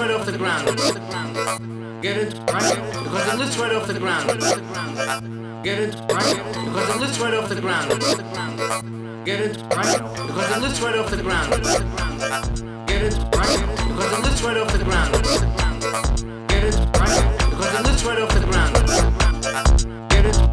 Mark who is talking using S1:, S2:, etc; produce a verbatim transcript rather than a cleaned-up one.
S1: right off the ground. Get it right because it lifts right off the ground. Get it right because it lifts right off the ground. Get it right because it lifts right off the ground. Get it right because it lifts right off the ground. Get it right because it lifts right off